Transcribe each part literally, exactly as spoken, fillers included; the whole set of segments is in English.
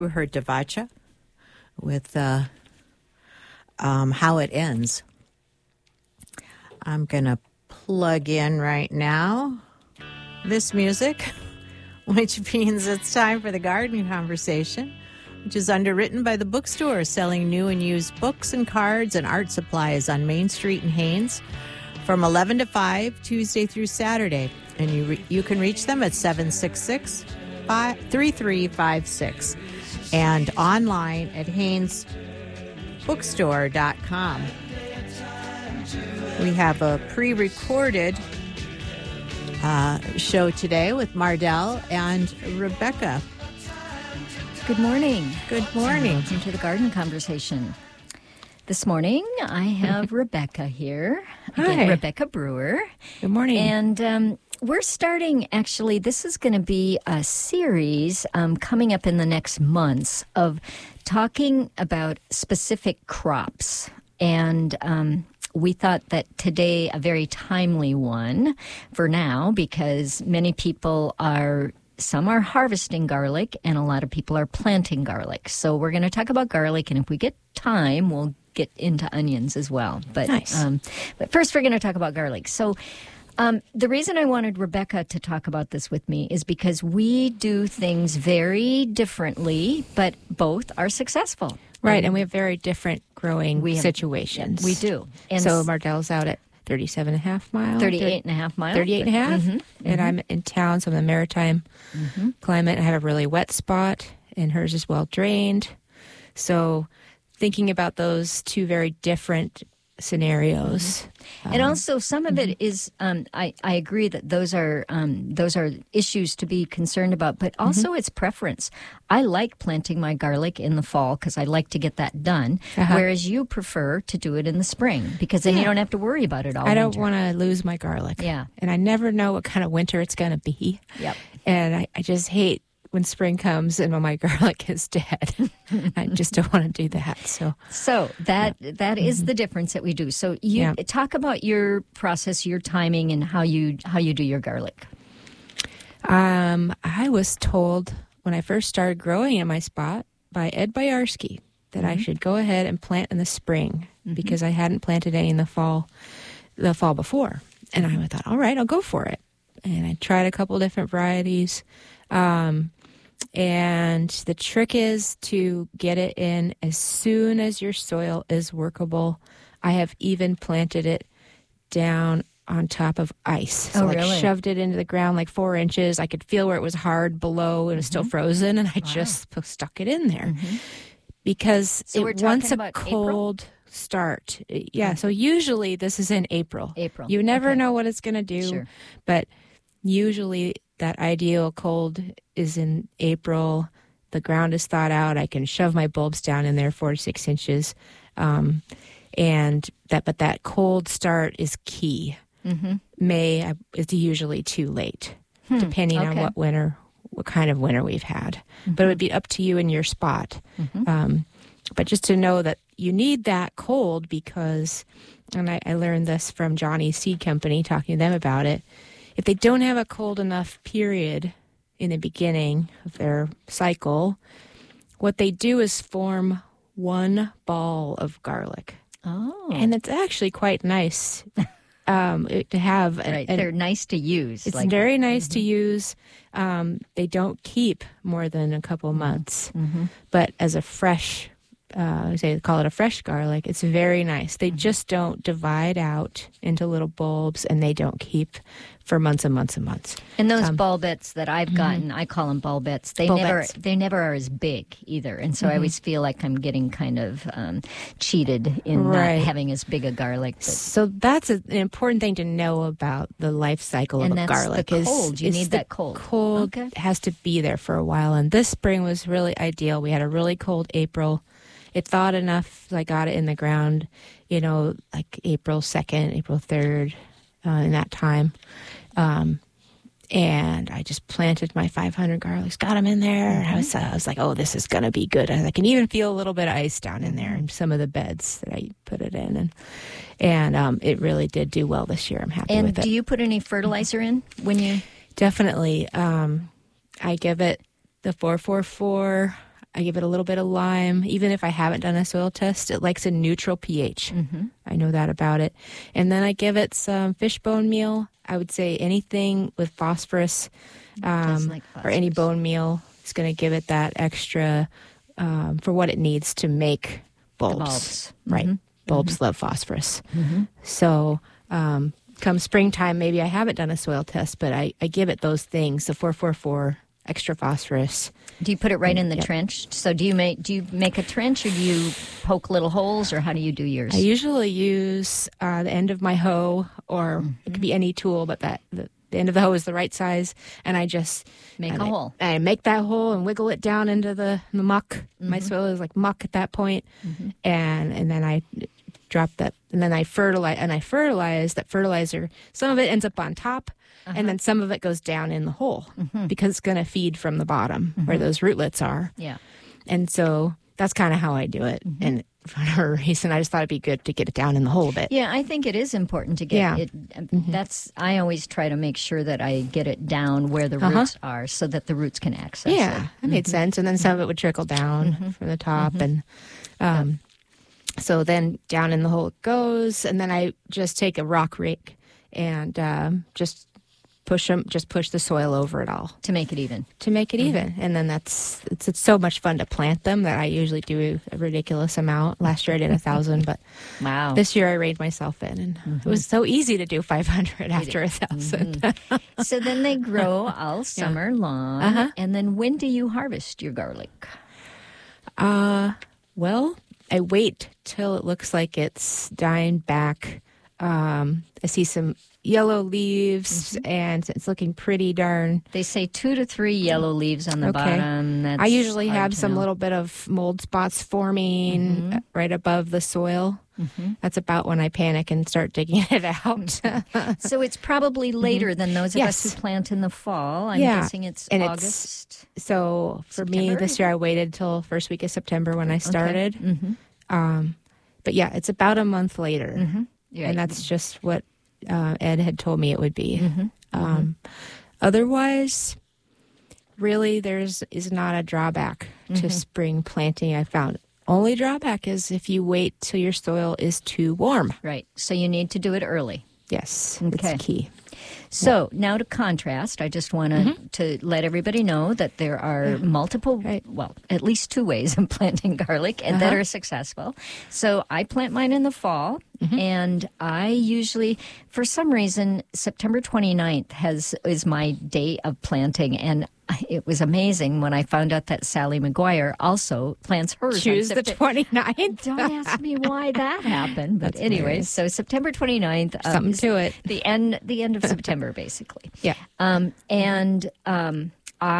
We heard Devacha with uh, um, How It Ends. I'm going to plug in right now this music, which means it's time for the garden conversation, which is underwritten by the bookstore selling new and used books and cards and art supplies on Main Street in Haines from eleven to five, Tuesday through Saturday. And you re- you can reach them at seven six six, three three five six and online at haynes bookstore dot com. We have a pre-recorded uh, show today with Mardell and Rebecca. Good morning. Good morning. Welcome to the Garden Conversation. This morning, I have Rebecca here. Again, Hi. Rebecca Brewer. Good morning. And um, we're starting, actually, this is going to be a series um, coming up in the next months of talking about specific crops. And um, we thought that today, a very timely one for now, because many people are Some are harvesting garlic, and a lot of people are planting garlic. So we're going to talk about garlic, and if we get time, we'll get into onions as well. But, nice. Um, but first, we're going to talk about garlic. So um, the reason I wanted Rebecca to talk about this with me is because we do things very differently, but both are successful. Right, and, and we have very different growing we have, situations. We do. And so Mardell's out at thirty-seven and a half miles. thirty-eight and a half miles. thirty-eight and a half. Mm-hmm, and mm-hmm. I'm in town, so I'm in the maritime mm-hmm. climate. I have a really wet spot, and hers is well drained. So thinking about those two very different scenarios. Mm-hmm. And um, also some of it is, um, I, I agree that those are um, those are issues to be concerned about, but also mm-hmm. it's preference. I like planting my garlic in the fall because I like to get that done, uh-huh. whereas you prefer to do it in the spring because then yeah. you don't have to worry about it all I winter. don't want to lose my garlic. Yeah. And I never know what kind of winter it's going to be. Yep. And I, I just hate when spring comes and when my garlic is dead. I just don't want to do that. So so that yeah. that is mm-hmm. the difference that we do. So you yeah. talk about your process, your timing, and how you how you do your garlic. Um, I was told when I first started growing in my spot by Ed Boyarsky that mm-hmm. I should go ahead and plant in the spring mm-hmm. because I hadn't planted any in the fall the fall before. And I thought, all right, I'll go for it. And I tried a couple different varieties. Um, And the trick is to get it in as soon as your soil is workable. I have even planted it down on top of ice. So oh, like really? Shoved it into the ground like four inches. I could feel where it was hard below and it was mm-hmm. still frozen, and I wow. just stuck it in there. Mm-hmm. Because so it wants a April? cold start. Yeah, so usually this is in April. April. You never okay. know what it's going to do, sure. but usually that ideal cold is in April. The ground is thawed out. I can shove my bulbs down in there four to six inches. Um, and that, but that cold start is key. Mm-hmm. May is usually too late, hmm. depending okay. on what winter, what kind of winter we've had. Mm-hmm. But it would be up to you and your spot. Mm-hmm. Um, but just to know that you need that cold because, and I, I learned this from Johnny's Seed Company, talking to them about it. If they don't have a cold enough period in the beginning of their cycle, what they do is form one ball of garlic. Oh. And it's actually quite nice um, to have. Right. A, a, They're nice to use. It's like very nice mm-hmm. to use. Um, they don't keep more than a couple months. Mm-hmm. But as a fresh, uh, they call it a fresh garlic, it's very nice. They mm-hmm. just don't divide out into little bulbs, and they don't keep for months and months and months. And those um, bulbets that I've gotten, mm-hmm. I call them bulbets. They bulbets. never, they never are as big either, and so mm-hmm. I always feel like I'm getting kind of um, cheated in right. not having as big a garlic. But... So that's a, an important thing to know about the life cycle and of a garlic. The is cold. You is need that cold. Cold okay. has to be there for a while, and this spring was really ideal. We had a really cold April. It thawed enough, so I got it in the ground, you know, like April second, April third, uh, in that time. Um, and I just planted my five hundred garlics, got them in there. Mm-hmm. I was, uh, I was like, oh, this is going to be good. I can even feel a little bit of ice down in there in some of the beds that I put it in. And and um, it really did do well this year. I'm happy and with it. And do you put any fertilizer in when you? Definitely. Um, I give it the four four four. I give it a little bit of lime. Even if I haven't done a soil test, it likes a neutral pH. Mm-hmm. I know that about it. And then I give it some fish bone meal. I would say anything with phosphorus, um, like or any phosphorus. bone meal is going to give it that extra um, for what it needs to make bulbs. bulbs. Right. Mhm. Bulbs love phosphorus. So um, come springtime, maybe I haven't done a soil test, but I, I give it those things, the four four four, extra phosphorus. Do you put it right in the Yep. trench? So do you make do you make a trench, or do you poke little holes, or how do you do yours? I usually use uh, the end of my hoe, or it could be any tool, but that the, the end of the hoe is the right size, and I just Make and a I, hole. I make that hole and wiggle it down into the, the muck. My soil is like muck at that point, and and then I drop that, and then I fertilize, and I fertilize that fertilizer. Some of it ends up on top, and then some of it goes down in the hole because it's going to feed from the bottom where those rootlets are. Yeah. And so that's kind of how I do it. And for whatever reason, I just thought it'd be good to get it down in the hole a bit. Yeah, I think it is important to get Yeah. it. That's I always try to make sure that I get it down where the Uh-huh. roots are, so that the roots can access Yeah, it. that made sense. And then some of it would trickle down from the top. And um, so then down in the hole it goes. And then I just take a rock rake and um, just push them, just push the soil over it all To make it even. to make it even. And then that's, it's, it's so much fun to plant them that I usually do a ridiculous amount. Last year I did a thousand, but Wow. this year I reined myself in, and it was so easy to do five hundred after a 1000 So then they grow all summer long. Uh-huh. And then when do you harvest your garlic? Uh, well, I wait till it looks like it's dying back. Um, I see some yellow leaves, and it's looking pretty darn. They say two to three yellow leaves on the Okay. bottom. That's I usually hard have to some know. little bit of mold spots forming uh, right above the soil. That's about when I panic and start digging it out. So it's probably later than those of Yes. us who plant in the fall. I'm Yeah. guessing it's And it's- August. So for me September? this year, I waited till first week of September when I started. Mm-hmm. Um, but yeah, it's about a month later, Yeah. and that's just what uh, Ed had told me it would be. Mm-hmm. Um, otherwise, really, there's is not a drawback Mm-hmm. to spring planting. I found only drawback is if you wait till your soil is too warm. right. So you need to do it early. Yes, Okay. it's key. So now to contrast, I just want to to let everybody know that there are multiple, Right. well, at least two ways of planting garlic and that Uh-huh. are successful. So I plant mine in the fall, and I usually, for some reason, September twenty-ninth has is my day of planting, and it was amazing when I found out that Sally McGuire also plants hers. on Choose the Septem- twenty-ninth. Don't ask me why that happened, but That's anyways, hilarious. so September twenty-ninth. um, Something is to it. The end, the end of September, basically. Yeah. Um, and um,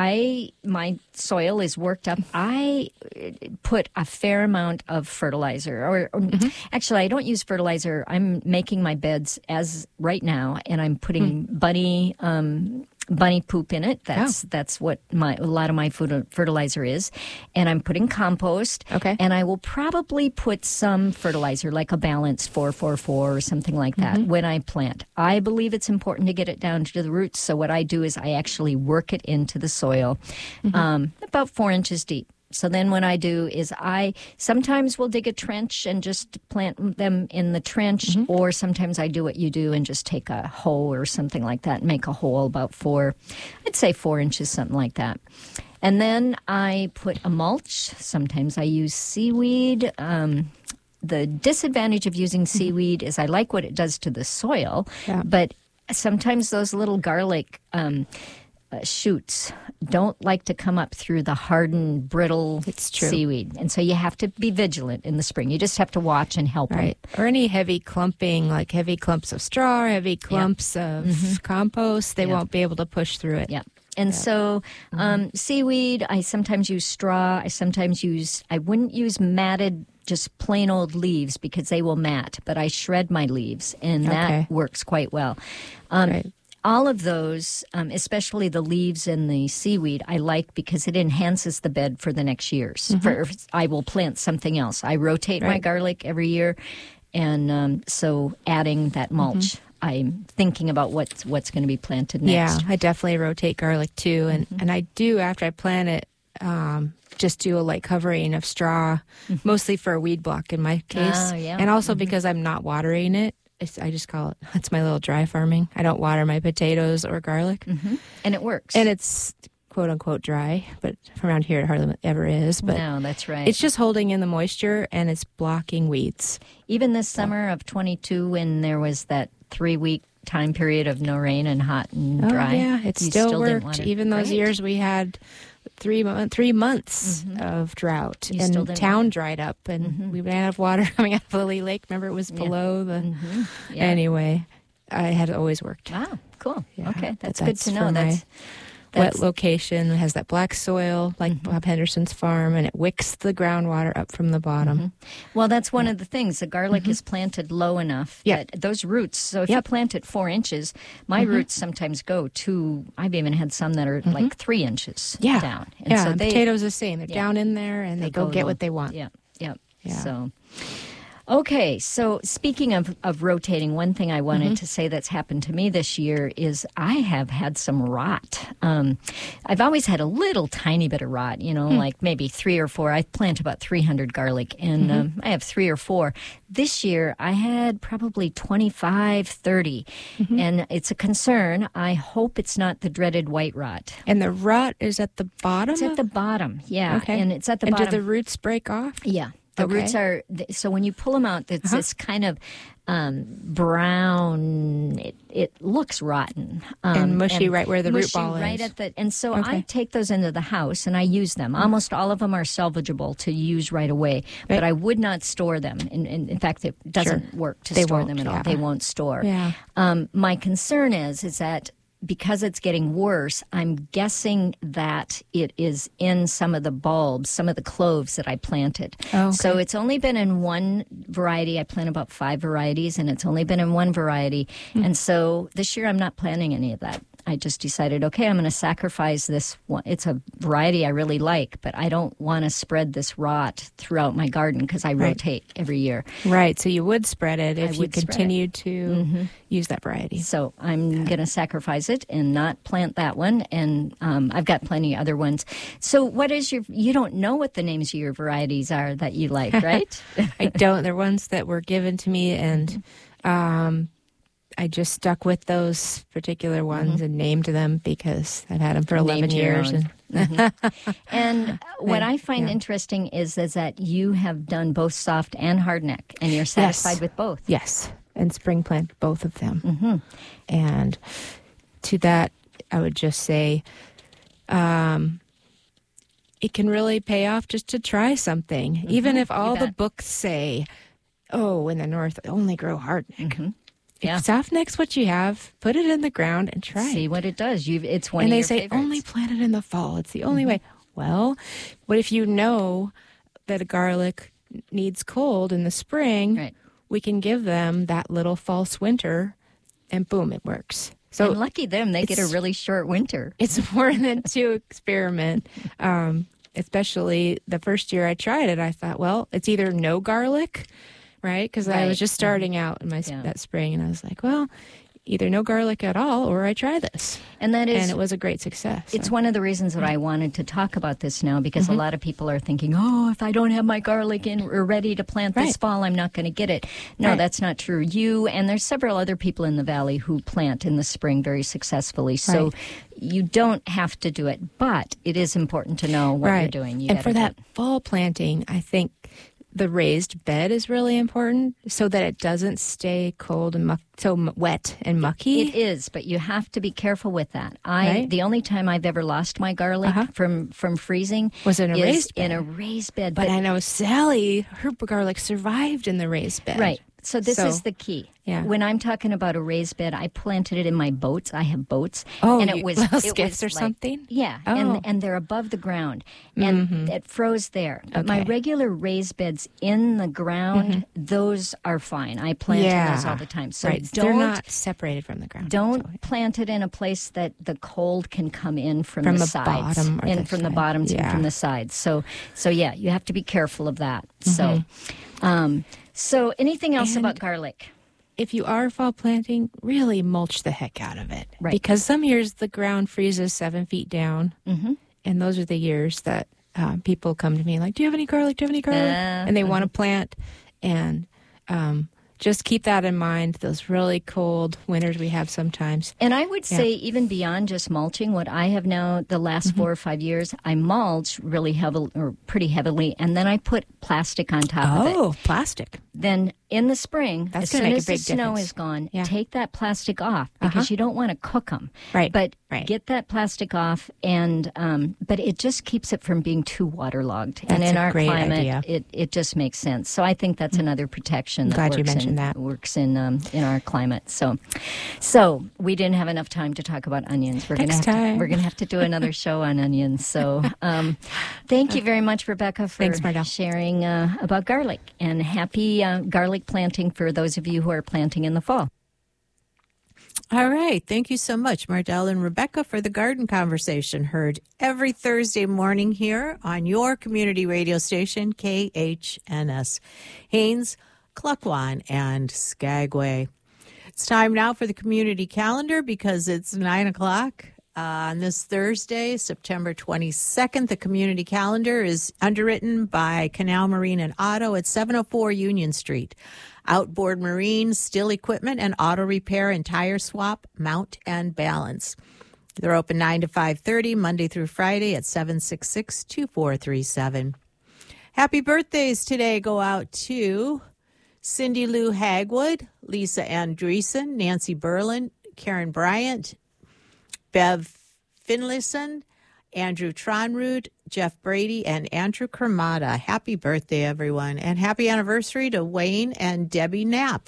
I, my soil is worked up. I uh, put a fair amount of fertilizer, or, or Mm-hmm. actually, I don't use fertilizer. I'm making my beds as right now, and I'm putting bunny. Um, bunny poop in it. That's that's what my a lot of my food fertilizer is, and I'm putting compost. Okay. And I will probably put some fertilizer, like a balanced four four four or something like that, when I plant. I believe it's important to get it down to the roots. So what I do is I actually work it into the soil, um, about four inches deep. So then what I do is I sometimes will dig a trench and just plant them in the trench, or sometimes I do what you do and just take a hoe or something like that and make a hole about four, I'd say four inches, something like that. And then I put a mulch. Sometimes I use seaweed. Um, the disadvantage of using seaweed is I like what it does to the soil, Yeah. but sometimes those little garlic um, uh, shoots don't like to come up through the hardened, brittle It's true. seaweed. And so you have to be vigilant in the spring. You just have to watch and help Right. Or any heavy clumping, like heavy clumps of straw, heavy clumps of compost, they Yeah. won't be able to push through it. them. Yeah. And so um, seaweed, I sometimes use straw. I sometimes use, I wouldn't use matted, just plain old leaves because they will mat, but I shred my leaves, and Okay. that works quite well. Um, Right. All of those, um, especially the leaves and the seaweed, I like because it enhances the bed for the next years. For I will plant something else. I rotate my Mm-hmm. Right. garlic every year, and um, so adding that mulch, I'm thinking about what's what's going to be planted next. Yeah, I definitely rotate garlic too, and Mm-hmm. and I do after I plant it. um, just do a light covering of straw, mostly for a weed block in my case. Oh, yeah. And also because I'm not watering it. It's, I just call it, it's my little dry farming. I don't water my potatoes or garlic. Mm-hmm. And it works. And it's quote unquote dry, but around here it hardly ever is. But no, that's right. it's just holding in the moisture and it's blocking weeds. Even this summer of twenty-two, when there was that three week time period of no rain and hot and dry. Oh, yeah, it you still, still didn't worked. want it. Even those Great. years we had three mo- three months Mhm. of drought, You still and didn't town want it. dried up, and Mhm. we ran out of water coming out of Lily Lake. Remember, it was Yeah. below the. Mhm. Yeah. Anyway, I had always worked. Wow, cool. Yeah, Okay, but that's, that's good to for know. my That's, Wet that's location, it has that black soil like Mhm. Bob Henderson's farm, and it wicks the groundwater up from the bottom. Mhm. Well, that's one of the things. The garlic is planted low enough Yeah. that those roots, so if you Yep. plant it four inches, my roots sometimes go to, I've even had some that are like three inches Yeah, down. And yeah. so and they, potatoes the same. They're yeah. down in there, and they, go, get low. what they want. Yeah, yeah. Yeah. So, okay. So speaking of, of rotating, one thing I wanted Mm-hmm. to say that's happened to me this year is I have had some rot. Um, I've always had a little tiny bit of rot, you know, Hmm. like maybe three or four. I plant about three hundred garlic, and Mm-hmm. um, I have three or four. This year, I had probably twenty-five, thirty, Mm-hmm. and it's a concern. I hope it's not the dreaded white rot. And the rot is at the bottom. It's at of- the bottom, yeah, Okay. and it's at the and bottom. do the roots break off? Yeah. The Okay. roots are, th- so when you pull them out, it's Uh-huh. this kind of um, brown, it, it looks rotten. Um, And mushy right where the root mushy ball right is. at the, and so I Okay. take those into the house and I use them. Almost all of them are salvageable to use right away, but Right. I would not store them. In, in, in fact, it doesn't Sure. work to They store won't, them at all. yeah. They won't store. Yeah. Um, my concern is, is that because it's getting worse, I'm guessing that it is in some of the bulbs, some of the cloves that I planted. Oh, okay. So it's only been in one variety. I plant about five varieties, and it's only been in one variety. Hmm. And so this year I'm not planting any of that. I just decided, okay, I'm going to sacrifice this one. It's a variety I really like, but I don't want to spread this rot throughout my garden because I Right. rotate every year. Right. So you would spread it I if you would spread it. continued to use that variety. So I'm going to sacrifice it and not plant that one. And um, I've got plenty of other ones. So what is your, you don't know what the names of your varieties are that you like, right? I don't. They're ones that were given to me, and um, I just stuck with those particular ones and named them because I've had them for eleven Named your years. own. And And what I find yeah. interesting is, is that you have done both soft and hardneck, and you're satisfied with both. yes, and spring plant both of them. Mm-hmm. And to that, I would just say, um, it can really pay off just to try something, even if all the bet. books say, "Oh, in the north only grow hardneck." Mm-hmm. Yeah. If softneck's what you have, put it in the ground and try. See it. what it does. You've, it's one And of they your say favorites. Mm-hmm. only plant it in the fall. It's the only way. Well, what if you know that a garlic needs cold in the spring? Right. We can give them that little false winter, and boom, it works. So and lucky them, they get a it's- really short winter. it's important to experiment. Um, especially the first year I tried it, I thought, well, it's either no garlic, right? Because I Right. was just starting out in my Yeah. that spring, and I was like, well, either no garlic at all, or I try this, And that is and it was a great success. It's So- one of the reasons that I wanted to talk about this now, because Mm-hmm. a lot of people are thinking, oh, if I don't have my garlic in or ready to plant this Right. fall, I'm not going to get it. No, Right. that's not true. You and there's several other people in the valley who plant in the spring very successfully. So Right. you don't have to do it, but it is important to know what right. you're doing. You and gotta for do that it. fall planting, I think the raised bed is really important so that it doesn't stay cold and muck, so m- wet and mucky. It is, but you have to be careful with that. I Right. the only time I've ever lost my garlic Uh-huh. from from freezing Was in a is raised in bed. a raised bed. But I know Sally, her garlic survived in the raised bed. Right. So this So, is the key. yeah. When I'm talking about a raised bed, I planted it in my boats. I have boats. Oh, and it you- was little it skiffs was or like- something? Yeah, Oh. and and they're above the ground, and it froze there. But my Okay. regular raised beds in the ground, those are fine. I plant in Yeah. those all the time. So right. don't They're not separated from the ground. don't So- plant it in a place that the cold can come in from, From the, the sides, bottom or in the from the side. bottoms and Yeah. from the sides. So, so yeah, you have to be careful of that. Mm-hmm. So, um, so anything else And- about garlic? If you are fall planting, really mulch the heck out of it. Right. Because some years the ground freezes seven feet down. Mm-hmm. and those are the years that uh, people come to me like, do you have any garlic? Do you have any garlic? Uh, and they want to plant. And um, just keep that in mind, those really cold winters we have sometimes. And I would say yeah. even beyond just mulching, what I have now the last mm-hmm. four or five years, I mulch really heavily or pretty heavily, and then I put plastic on top oh, of it. Oh, plastic. Then in the spring, That's as soon make as a big the snow difference. is gone, yeah. take that plastic off because uh-huh. you don't want to cook them. Right. But right. get that plastic off, and um, but it just keeps it from being too waterlogged. That's and in a our great climate, idea. it it just makes sense. So I think that's mm-hmm. another protection. That Glad works you mentioned in, that. Works in um, in our climate. So, so we didn't have enough time to talk about onions. We're Next gonna have time. to, we're gonna have to do another show on onions. So, um, thank you very much, Rebecca, for Thanks, Mardell. sharing uh, about garlic, and happy uh, garlic planting for those of you who are planting in the fall. All right. Thank you so much, Mardell and Rebecca, for the garden conversation, heard every Thursday morning here on your community radio station, K H N S, Haines, Cluckwan, and Skagway. It's time now for the community calendar because it's nine o'clock. Uh, on this Thursday, September twenty-second, the community calendar is underwritten by Canal Marine and Auto at seven oh four Union Street. Outboard Marine, Still Equipment, and Auto Repair and Tire Swap, Mount and Balance. They're open nine to five thirty, Monday through Friday at seven six six, two four three seven. Happy birthdays today go out to Cindy Lou Hagwood, Lisa Andreessen, Nancy Berlin, Karen Bryant, Bev Finlayson, Andrew Tronrud, Jeff Brady, and Andrew Kermata. Happy birthday, everyone. And happy anniversary to Wayne and Debbie Knapp.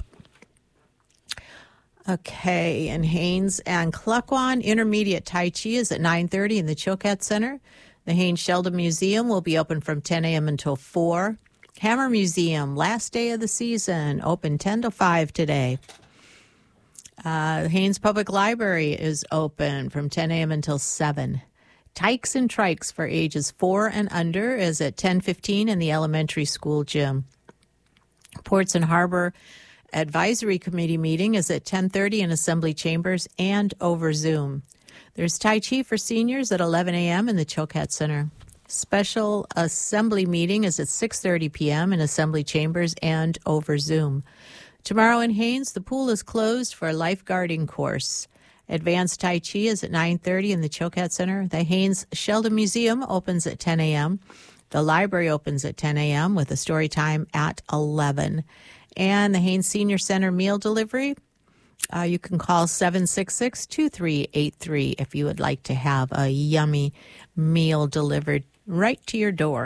Okay, and Haines and Cluckwan Intermediate Tai Chi is at nine thirty in the Chilkat Center. The Haines Sheldon Museum will be open from ten a.m. until four. Hammer Museum, last day of the season, open ten to five today. Uh, Haines Public Library is open from ten a.m. until seven. Tykes and Trikes for ages four and under is at ten fifteen in the elementary school gym. Ports and Harbor Advisory Committee meeting is at ten thirty in Assembly Chambers and over Zoom. There's Tai Chi for seniors at eleven a.m. in the Chilkat Center. Special Assembly meeting is at six thirty p.m. in Assembly Chambers and over Zoom. Tomorrow in Haines, the pool is closed for a lifeguarding course. Advanced Tai Chi is at nine thirty in the Chilkat Center. The Haines Sheldon Museum opens at ten a.m. The library opens at ten a.m. with a story time at eleven. And the Haines Senior Center meal delivery, uh, you can call seven six six, two three eight three if you would like to have a yummy meal delivered right to your door.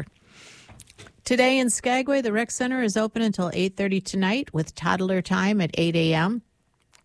Today in Skagway, the Rec Center is open until eight thirty tonight with toddler time at eight a.m.